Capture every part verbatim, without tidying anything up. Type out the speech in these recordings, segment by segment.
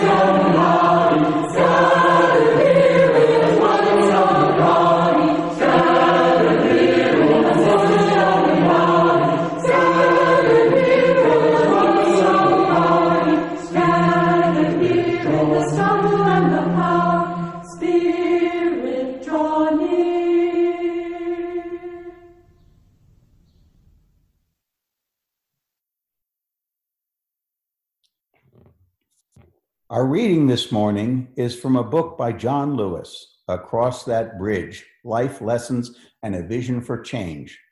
Our reading this morning is from a book by John Lewis, Across That Bridge, Life Lessons and a Vision for Change.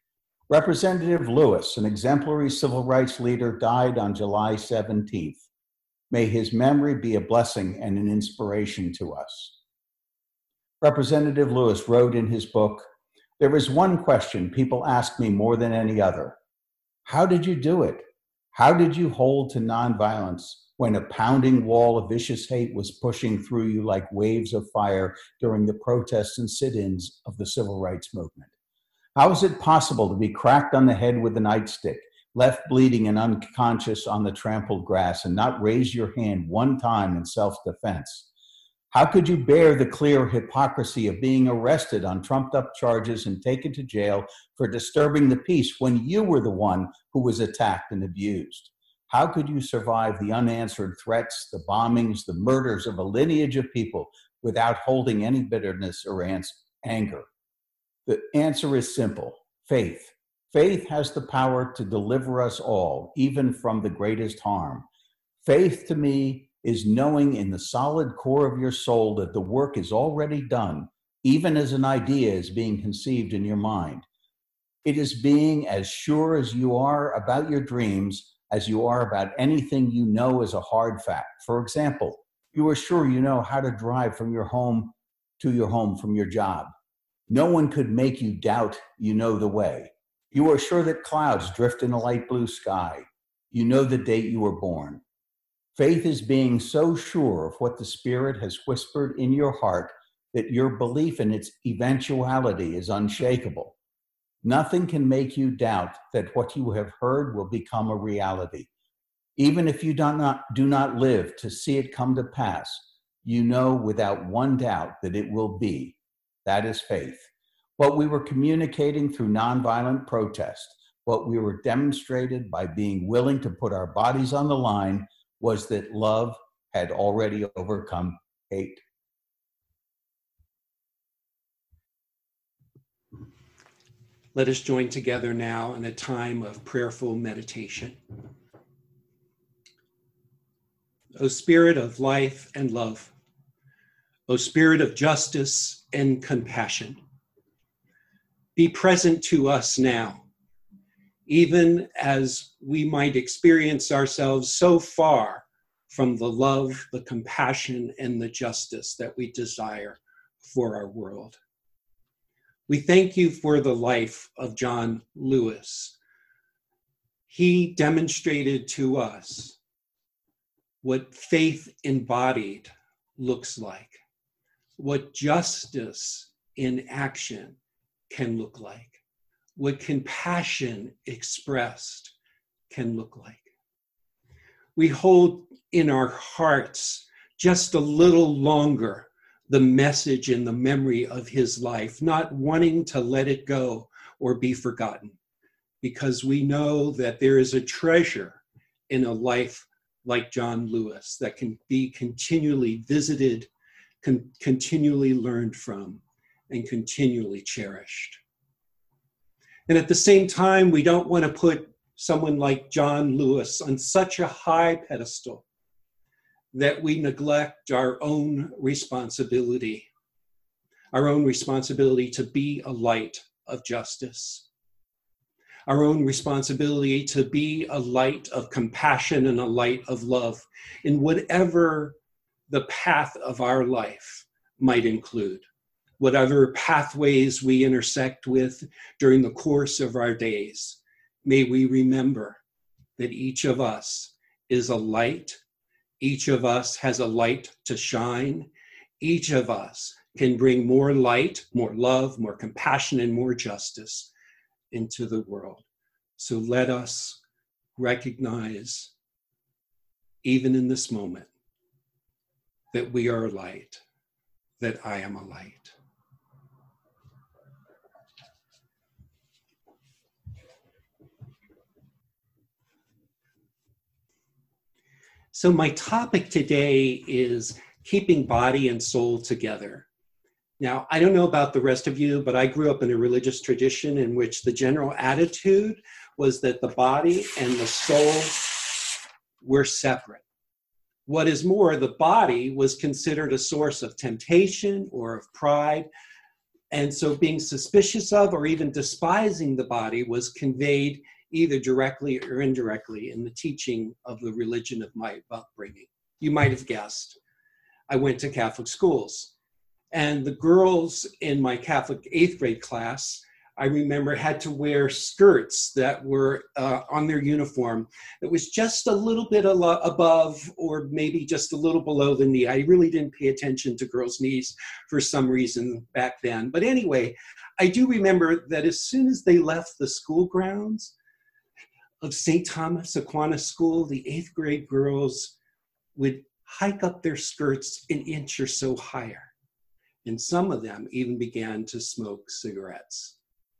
Representative Lewis, an exemplary civil rights leader, died on July seventeenth. May his memory be a blessing and an inspiration to us. Representative Lewis wrote in his book, "There is one question people ask me more than any other. How did you do it? How did you hold to nonviolence when a pounding wall of vicious hate was pushing through you like waves of fire during the protests and sit-ins of the civil rights movement? How is it possible to be cracked on the head with a nightstick, left bleeding and unconscious on the trampled grass, and not raise your hand one time in self-defense? How could you bear the clear hypocrisy of being arrested on trumped-up charges and taken to jail for disturbing the peace when you were the one who was attacked and abused? How could you survive the unanswered threats, the bombings, the murders of a lineage of people without holding any bitterness or anger? The answer is simple: faith. Faith has the power to deliver us all, even from the greatest harm. Faith, to me, is knowing in the solid core of your soul that the work is already done, even as an idea is being conceived in your mind. It is being as sure as you are about your dreams as you are about anything you know as a hard fact. For example, you are sure you know how to drive from your home to your home from your job. No one could make you doubt you know the way. You are sure that clouds drift in a light blue sky. You know the date you were born. Faith is being so sure of what the Spirit has whispered in your heart that your belief in its eventuality is unshakable. Nothing can make you doubt that what you have heard will become a reality. Even if you do not, do not live to see it come to pass, you know without one doubt that it will be. That is faith. What we were communicating through nonviolent protest, what we were demonstrated by being willing to put our bodies on the line, was that love had already overcome hate. Let us join together now in a time of prayerful meditation. O Spirit of life and love, O Spirit of justice and compassion, be present to us now, even as we might experience ourselves so far from the love, the compassion, and the justice that we desire for our world. We thank you for the life of John Lewis. He demonstrated to us what faith embodied looks like, what justice in action can look like, what compassion expressed can look like. We hold in our hearts just a little longer the message and the memory of his life, not wanting to let it go or be forgotten, because we know that there is a treasure in a life like John Lewis that can be continually visited, con- continually learned from, and continually cherished. And at the same time, we don't want to put someone like John Lewis on such a high pedestal that we neglect our own responsibility, our own responsibility to be a light of justice, our own responsibility to be a light of compassion and a light of love in whatever the path of our life might include, whatever pathways we intersect with during the course of our days. May we remember that each of us is a light. Each of us has a light to shine. Each of us can bring more light, more love, more compassion, and more justice into the world. So let us recognize, even in this moment, that we are a light, that I am a light. So my topic today is keeping body and soul together. Now, I don't know about the rest of you, but I grew up in a religious tradition in which the general attitude was that the body and the soul were separate. What is more, the body was considered a source of temptation or of pride, And so being suspicious of or even despising the body was conveyed either directly or indirectly in the teaching of the religion of my upbringing. You might have guessed. I went to Catholic schools, and the girls in my Catholic eighth grade class, I remember, had to wear skirts that were uh, on their uniform that was just a little bit alo- above or maybe just a little below the knee. I really didn't pay attention to girls' knees for some reason back then. But anyway, I do remember that as soon as they left the school grounds of Saint Thomas Aquinas School, the eighth grade girls would hike up their skirts an inch or so higher. And some of them even began to smoke cigarettes.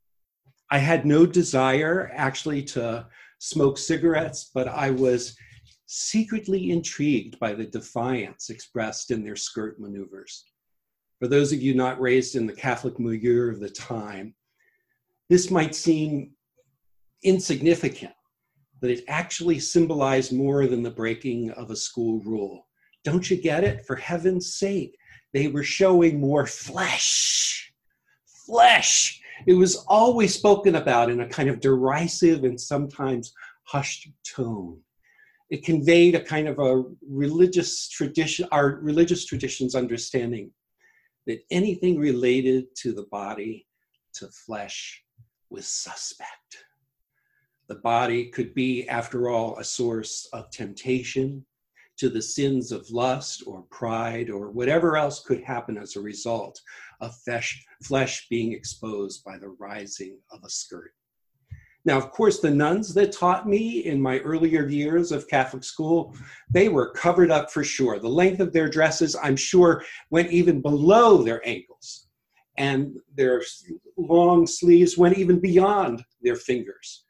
I had no desire actually to smoke cigarettes, but I was secretly intrigued by the defiance expressed in their skirt maneuvers. For those of you not raised in the Catholic milieu of the time, this might seem insignificant, but it actually symbolized more than the breaking of a school rule. Don't you get it? For heaven's sake, they were showing more flesh. Flesh. It was always spoken about in a kind of derisive and sometimes hushed tone. It conveyed a kind of a religious tradition, our religious tradition's understanding that anything related to the body, to flesh, was suspect. The body could be, after all, a source of temptation to the sins of lust or pride or whatever else could happen as a result of flesh, flesh being exposed by the rising of a skirt. Now, of course, the nuns that taught me in my earlier years of Catholic school, they were covered up for sure. The length of their dresses, I'm sure, went even below their ankles, and their long sleeves went even beyond their fingers.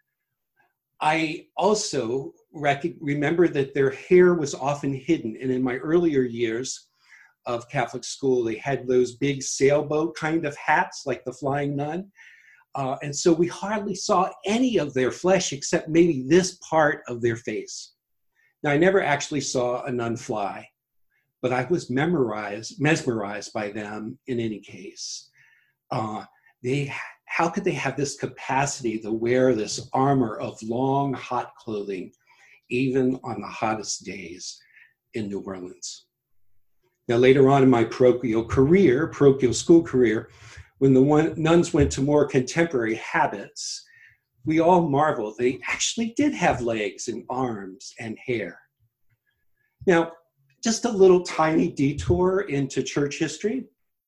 I also rec- remember that their hair was often hidden, and in my earlier years of Catholic school, they had those big sailboat kind of hats like the Flying Nun. Uh, and so we hardly saw any of their flesh except maybe this part of their face. Now, I never actually saw a nun fly, but I was memorized, mesmerized by them in any case. Uh, they, how could they have this capacity to wear this armor of long, hot clothing, even on the hottest days in New Orleans? Now, later on in my parochial career, parochial school career, when the one, nuns went to more contemporary habits, we all marveled. They actually did have legs and arms and hair. Now, just a little tiny detour into church history.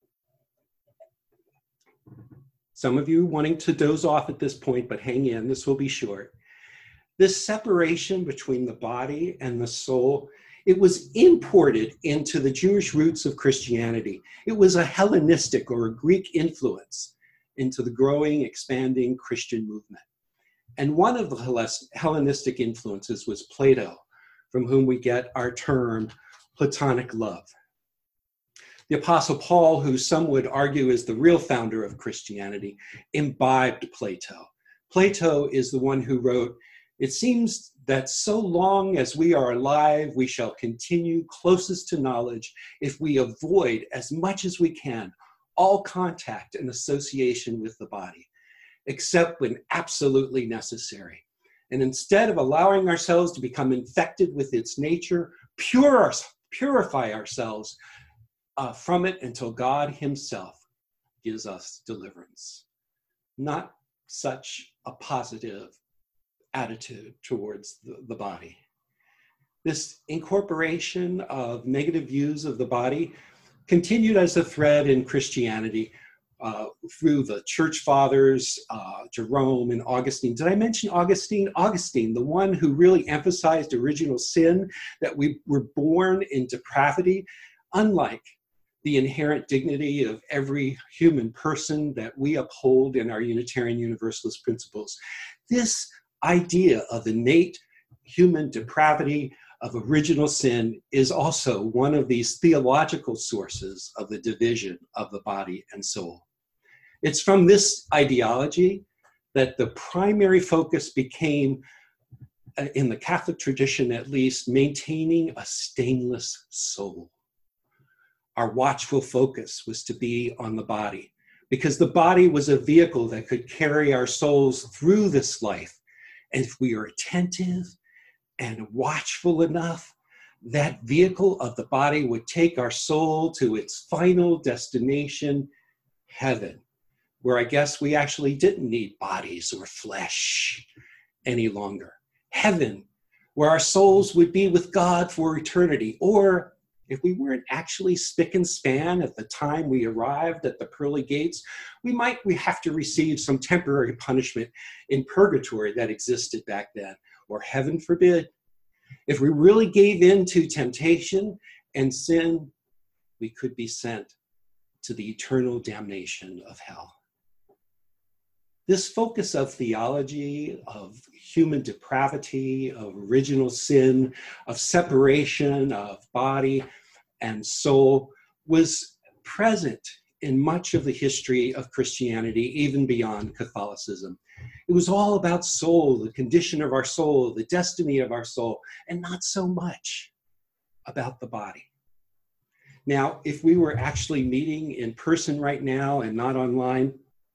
Some of you wanting to doze off at this point, but hang in, this will be short. This separation between the body and the soul, it was imported into the Jewish roots of Christianity. It was a Hellenistic or a Greek influence into the growing, expanding Christian movement. And one of the Hellenistic influences was Plato, from whom we get our term Platonic love. The Apostle Paul, who some would argue is the real founder of Christianity, imbibed Plato. Plato is the one who wrote, "It seems that so long as we are alive, we shall continue closest to knowledge if we avoid as much as we can all contact and association with the body, except when absolutely necessary. And instead of allowing ourselves to become infected with its nature, pure, purify ourselves uh, from it until God himself gives us deliverance." Not such a positive attitude towards the, the body. This incorporation of negative views of the body continued as a thread in Christianity uh, through the church fathers, uh, Jerome and Augustine. Did I mention Augustine? Augustine, the one who really emphasized original sin, that we were born in depravity, unlike the inherent dignity of every human person that we uphold in our Unitarian Universalist principles. This idea of innate human depravity, of original sin, is also one of these theological sources of the division of the body and soul. It's from this ideology that the primary focus became, in the Catholic tradition at least, maintaining a stainless soul. Our watchful focus was to be on the body. because the body was a vehicle that could carry our souls through this life. And if we are attentive and watchful enough, that vehicle of the body would take our soul to its final destination, heaven, where I guess we actually didn't need bodies or flesh any longer. Heaven, where our souls would be with God for eternity. Or if we weren't actually spick and span at the time we arrived at the pearly gates, we might we have to receive some temporary punishment in purgatory that existed back then. Or heaven forbid, if we really gave in to temptation and sin, we could be sent to the eternal damnation of hell. This focus of theology, of human depravity, of original sin, of separation of body and soul was present in much of the history of Christianity, even beyond Catholicism. It was all about soul, the condition of our soul, the destiny of our soul, and not so much about the body. Now, if we were actually meeting in person right now and not online,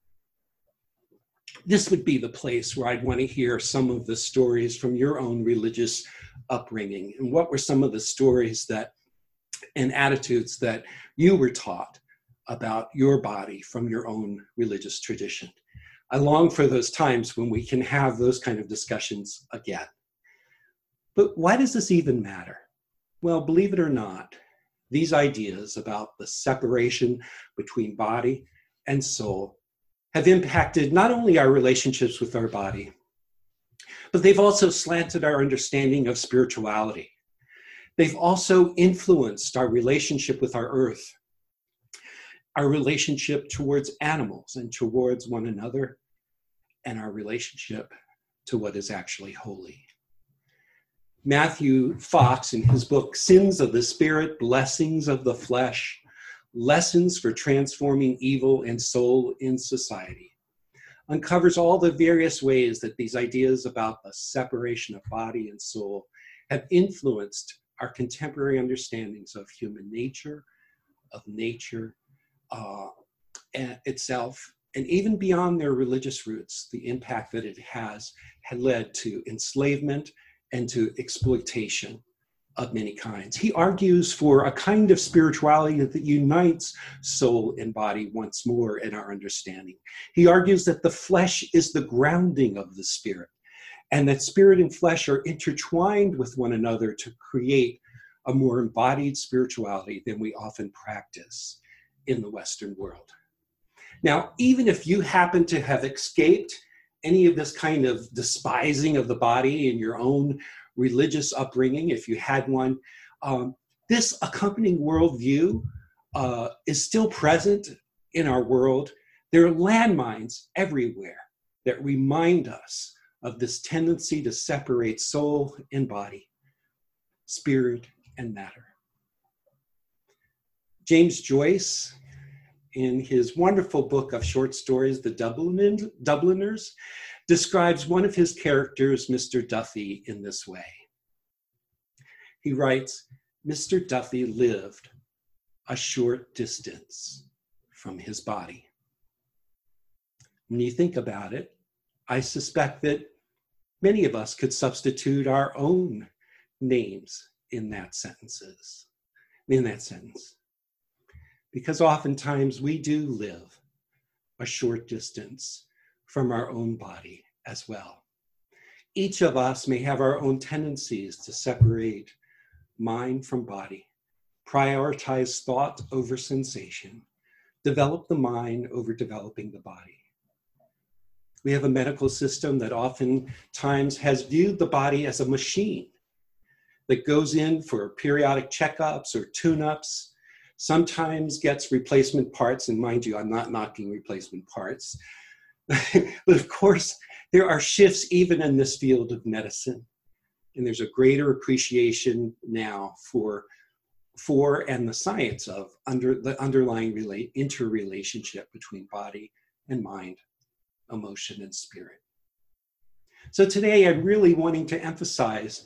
this would be the place where I'd want to hear some of the stories from your own religious upbringing. And what were some of the stories that and attitudes that you were taught about your body from your own religious tradition? I long for those times when we can have those kind of discussions again. But why does this even matter? Well, believe it or not, these ideas about the separation between body and soul have impacted not only our relationships with our body, but they've also slanted our understanding of spirituality. They've also influenced our relationship with our earth, our relationship towards animals and towards one another, and our relationship to what is actually holy. Matthew Fox, in his book, Sins of the Spirit, Blessings of the Flesh, Lessons for Transforming Evil and Soul in Society, uncovers all the various ways that these ideas about the separation of body and soul have influenced our contemporary understandings of human nature, of nature uh, itself, and even beyond their religious roots, the impact that it has had led to enslavement and to exploitation of many kinds. He argues for a kind of spirituality that unites soul and body once more in our understanding. He argues that the flesh is the grounding of the spirit, and that spirit and flesh are intertwined with one another to create a more embodied spirituality than we often practice in the Western world. Now, even if you happen to have escaped any of this kind of despising of the body in your own religious upbringing, if you had one, um, this accompanying worldview uh, is still present in our world. There are landmines everywhere that remind us of this tendency to separate soul and body, spirit and matter. James Joyce, in his wonderful book of short stories, The Dublin, Dubliners, describes one of his characters, Mister Duffy, in this way. He writes, Mister Duffy lived a short distance from his body. When you think about it, I suspect that many of us could substitute our own names in that sentences, in that sentence. Because oftentimes we do live a short distance from our own body as well. Each of us may have our own tendencies to separate mind from body, prioritize thought over sensation, develop the mind over developing the body. We have a medical system that oftentimes has viewed the body as a machine that goes in for periodic checkups or tune-ups, sometimes gets replacement parts, and mind you, I'm not knocking replacement parts. But of course, there are shifts even in this field of medicine. And there's a greater appreciation now for, for and the science of under, the underlying relate, interrelationship between body and mind, emotion and spirit. So today I'm really wanting to emphasize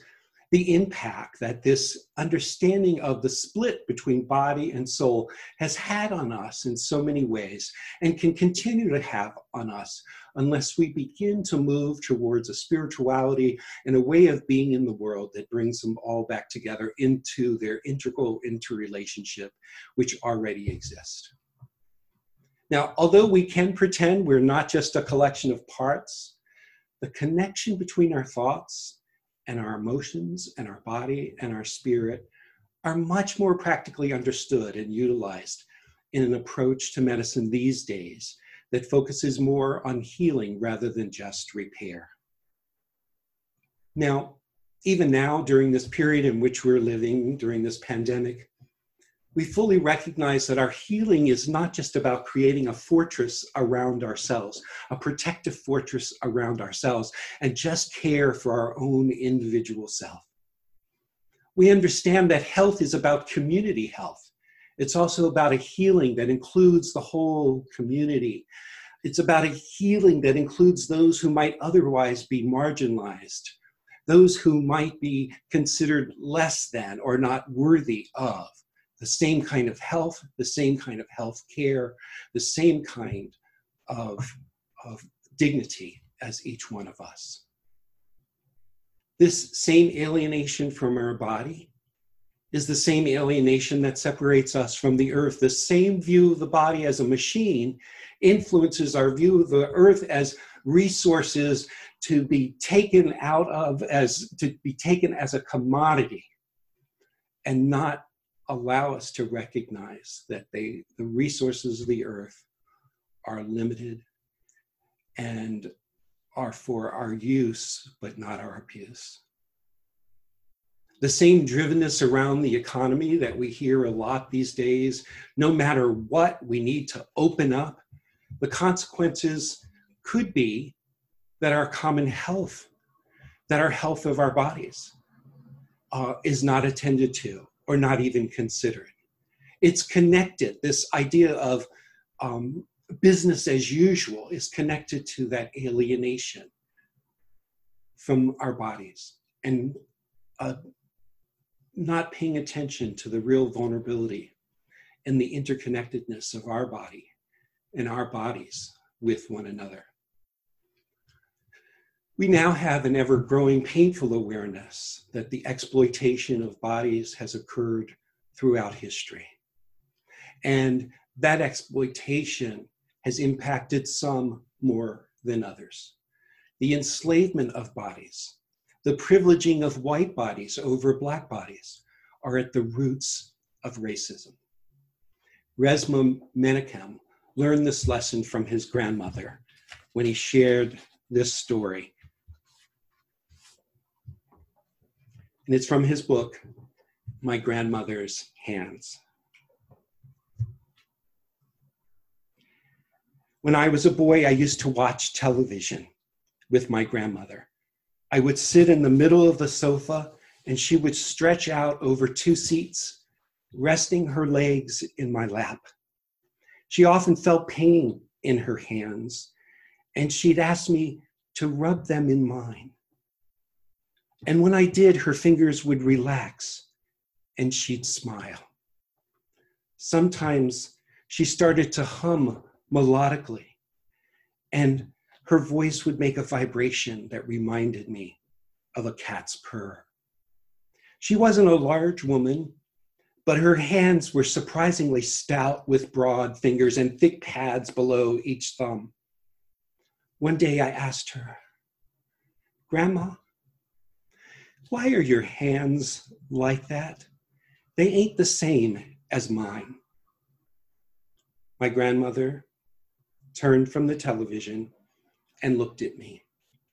the impact that this understanding of the split between body and soul has had on us in so many ways and can continue to have on us unless we begin to move towards a spirituality and a way of being in the world that brings them all back together into their integral interrelationship, which already exists. Now, although we can pretend we're not just a collection of parts, the connection between our thoughts and our emotions and our body and our spirit are much more practically understood and utilized in an approach to medicine these days that focuses more on healing rather than just repair. Now, even now, during this period in which we're living, during this pandemic, we fully recognize that our healing is not just about creating a fortress around ourselves, a protective fortress around ourselves, and just care for our own individual self. We understand that health is about community health. It's also about a healing that includes the whole community. It's about a healing that includes those who might otherwise be marginalized, those who might be considered less than or not worthy of the same kind of health, the same kind of health care, the same kind of, of dignity as each one of us. This same alienation from our body is the same alienation that separates us from the earth. The same view of the body as a machine influences our view of the earth as resources to be taken out of, as to be taken as a commodity, and not allow us to recognize that they, the resources of the earth are limited and are for our use, but not our abuse. The same drivenness around the economy that we hear a lot these days, no matter what, we need to open up. The consequences could be that our common health, that our health of our bodies uh, is not attended to or not even considered. It's connected. This idea of um, business as usual is connected to that alienation from our bodies and uh, not paying attention to the real vulnerability and the interconnectedness of our body and our bodies with one another. We now have an ever-growing painful awareness that the exploitation of bodies has occurred throughout history. And that exploitation has impacted some more than others. The enslavement of bodies, the privileging of white bodies over black bodies are at the roots of racism. Resmaa Menakem learned this lesson from his grandmother when he shared this story. And it's from his book, My Grandmother's Hands. When I was a boy, I used to watch television with my grandmother. I would sit in the middle of the sofa and she would stretch out over two seats, resting her legs in my lap. She often felt pain in her hands and she'd ask me to rub them in mine. And when I did, her fingers would relax and she'd smile. Sometimes she started to hum melodically and her voice would make a vibration that reminded me of a cat's purr. She wasn't a large woman, but her hands were surprisingly stout with broad fingers and thick pads below each thumb. One day I asked her, "Grandma, why are your hands like that? They ain't the same as mine." My grandmother turned from the television and looked at me.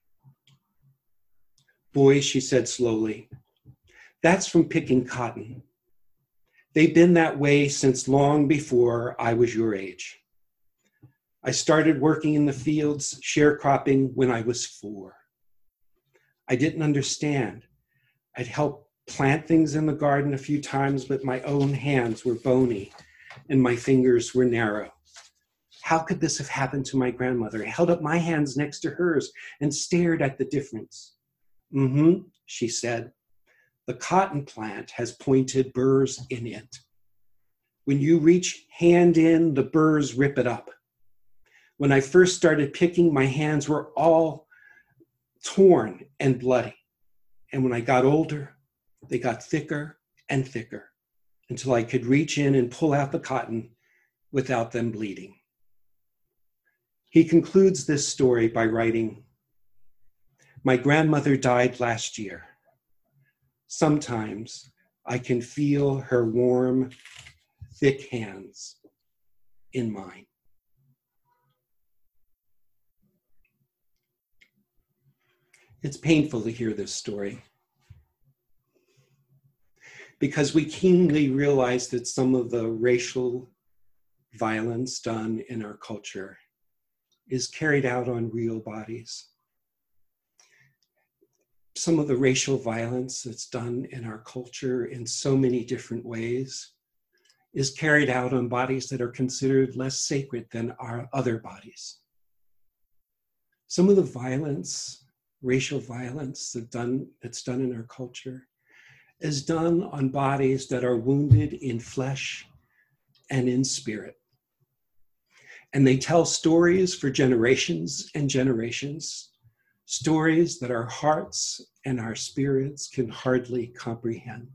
"Boy," she said slowly, "that's from picking cotton. They've been that way since long before I was your age. I started working in the fields, sharecropping, when I was four. I didn't understand. I'd helped plant things in the garden a few times, but my own hands were bony and my fingers were narrow. How could this have happened to my grandmother?" I held up my hands next to hers and stared at the difference. "Mm-hmm," she said. The cotton plant has pointed burrs in it. When you reach hand in, the burrs rip it up. When I first started picking, my hands were all torn and bloody. And when I got older, they got thicker and thicker until I could reach in and pull out the cotton without them bleeding. He concludes this story by writing, "My grandmother died last year. Sometimes I can feel her warm, thick hands in mine." It's painful to hear this story because we keenly realize that some of the racial violence done in our culture is carried out on real bodies. Some of the racial violence that's done in our culture in so many different ways is carried out on bodies that are considered less sacred than our other bodies. Some of the violence, racial violence that done, that's done in our culture is done on bodies that are wounded in flesh and in spirit. And they tell stories for generations and generations, stories that our hearts and our spirits can hardly comprehend.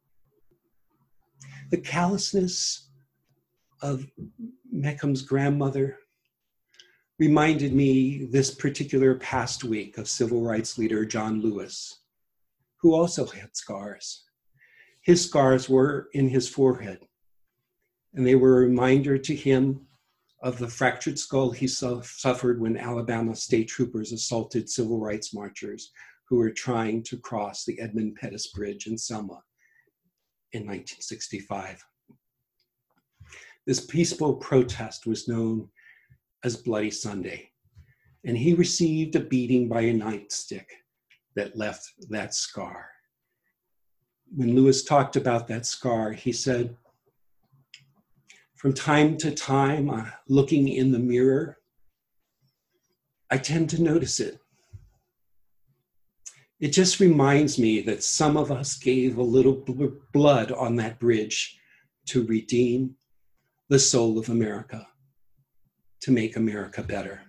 The callousness of Meckham's grandmother reminded me this particular past week of civil rights leader John Lewis, who also had scars. His scars were in his forehead, and they were a reminder to him of the fractured skull he su- suffered when Alabama state troopers assaulted civil rights marchers who were trying to cross the Edmund Pettus Bridge in Selma in nineteen sixty-five. This peaceful protest was known as Bloody Sunday, and he received a beating by a nightstick that left that scar. When Lewis talked about that scar, he said, "From time to time, uh, looking in the mirror, I tend to notice it. It just reminds me that some of us gave a little bl- blood on that bridge to redeem the soul of America, to make America better."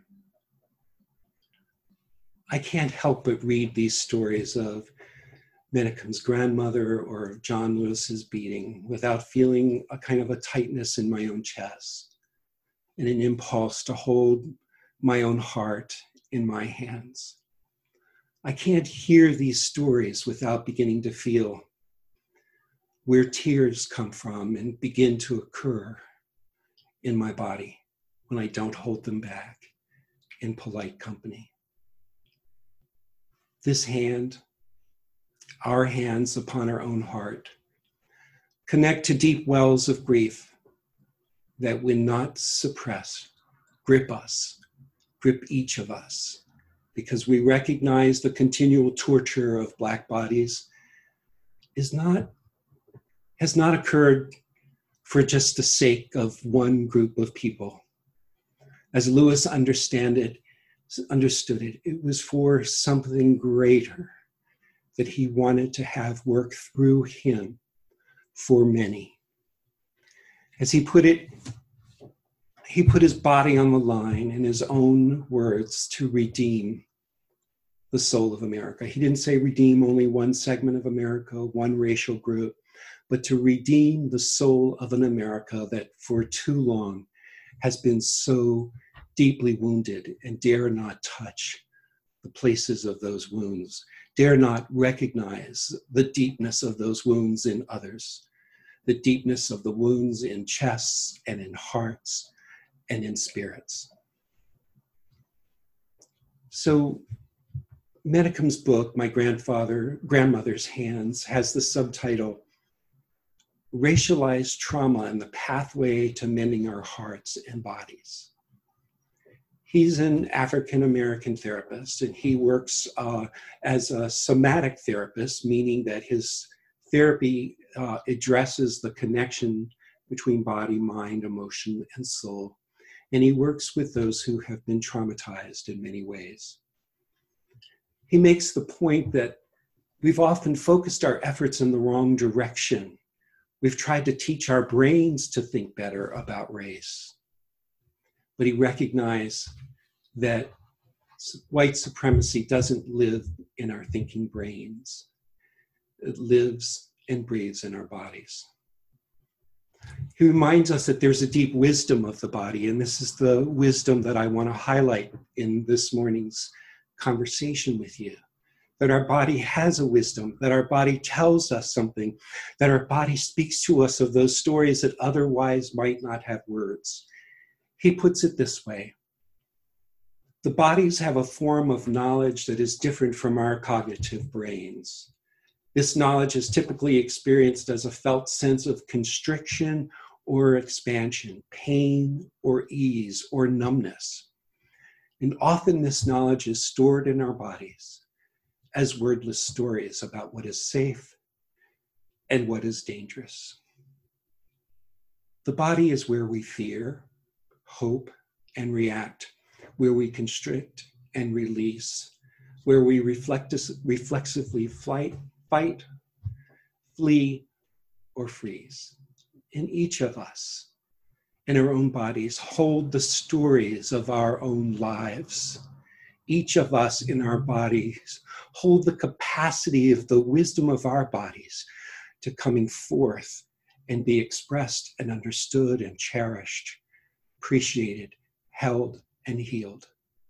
I can't help but read these stories of Menachem's grandmother or of John Lewis's beating without feeling a kind of a tightness in my own chest and an impulse to hold my own heart in my hands. I can't hear these stories without beginning to feel where tears come from and begin to occur in my body when I don't hold them back in polite company. This hand, our hands upon our own heart, connect to deep wells of grief that, when not suppressed, grip us, grip each of us, because we recognize the continual torture of Black bodies is not, has not occurred for just the sake of one group of people. As Lewis understand it, understood it, it was for something greater that he wanted to have work through him for many. As he put it, he put his body on the line in his own words to redeem the soul of America. He didn't say redeem only one segment of America, one racial group, but to redeem the soul of an America that for too long has been so deeply wounded and dare not touch the places of those wounds, dare not recognize the deepness of those wounds in others, the deepness of the wounds in chests and in hearts and in spirits. So Menachem's book, My Grandfather, Grandmother's Hands, has the subtitle, Racialized Trauma and the Pathway to Mending Our Hearts and Bodies. He's an African-American therapist, and he works uh, as a somatic therapist, meaning that his therapy uh, addresses the connection between body, mind, emotion, and soul. And he works with those who have been traumatized in many ways. He makes the point that We've often focused our efforts in the wrong direction. We've tried to teach our brains to think better about race. But he recognized that white supremacy doesn't live in our thinking brains. It lives and breathes in our bodies. He reminds us that there's a deep wisdom of the body, and this is the wisdom that I want to highlight in this morning's conversation with you. That our body has a wisdom, that our body tells us something, that our body speaks to us of those stories that otherwise might not have words. He puts it this way: the bodies have a form of knowledge that is different from our cognitive brains. This knowledge is typically experienced as a felt sense of constriction or expansion, pain or ease or numbness. And often this knowledge is stored in our bodies as wordless stories about what is safe and what is dangerous. The body is where we fear, hope, and react, where we constrict and release, where we reflect, reflexively flight, fight, flee, or freeze. In each of us, in our own bodies, hold the stories of our own lives. Each of us in our bodies hold the capacity of the wisdom of our bodies to coming forth and be expressed and understood and cherished, appreciated, held, and healed.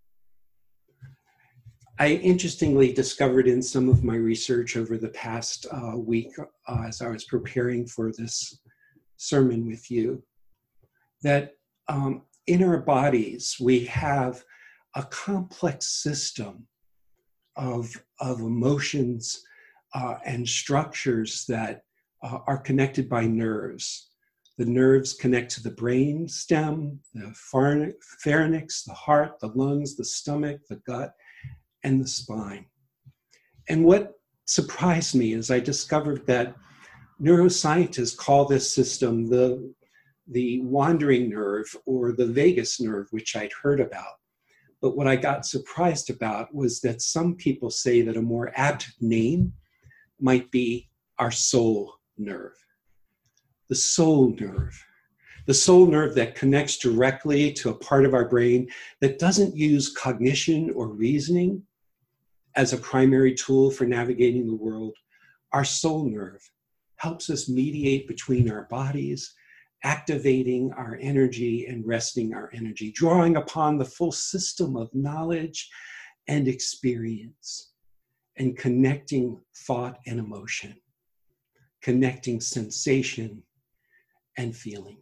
I interestingly discovered in some of my research over the past uh, week, uh, as I was preparing for this sermon with you, that um, in our bodies we have a complex system of, of emotions uh, and structures that uh, are connected by nerves. The nerves connect to the brain stem, the pharynx, the heart, the lungs, the stomach, the gut, and the spine. And what surprised me is I discovered that neuroscientists call this system the, the wandering nerve or the vagus nerve, which I'd heard about. But what I got surprised about was that some people say that a more apt name might be our soul nerve. The soul nerve. The soul nerve that connects directly to a part of our brain that doesn't use cognition or reasoning as a primary tool for navigating the world. Our soul nerve helps us mediate between our bodies, activating our energy and resting our energy, drawing upon the full system of knowledge and experience, and connecting thought and emotion, connecting sensation and feeling.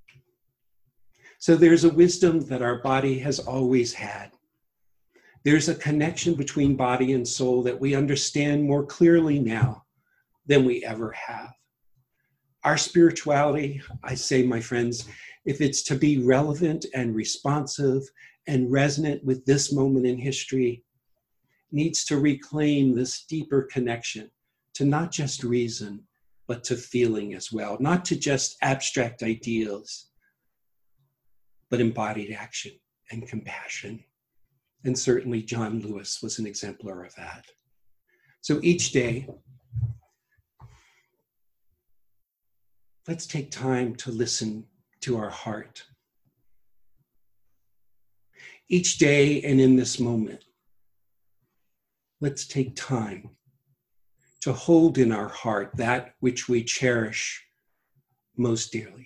So there's a wisdom that our body has always had. There's a connection between body and soul that we understand more clearly now than we ever have. Our spirituality, I say, my friends, if it's to be relevant and responsive and resonant with this moment in history, needs to reclaim this deeper connection to not just reason, but to feeling as well, not to just abstract ideals, but embodied action and compassion. And certainly John Lewis was an exemplar of that. So each day, let's take time to listen to our heart. Each day and in this moment, let's take time to hold in our heart that which we cherish most dearly.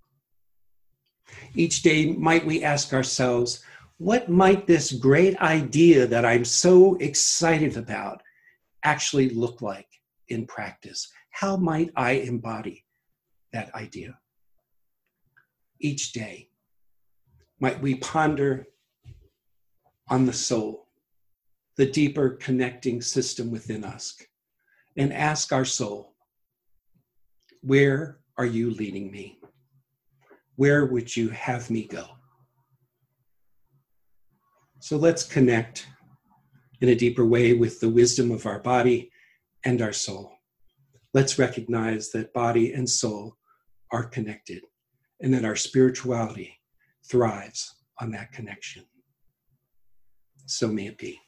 Each day, might we ask ourselves, what might this great idea that I'm so excited about actually look like in practice? How might I embody that idea? Each day, might we ponder on the soul, the deeper connecting system within us, and ask our soul, where are you leading me? Where would you have me go? So let's connect in a deeper way with the wisdom of our body and our soul. Let's recognize that body and soul are connected and that our spirituality thrives on that connection. So may it be.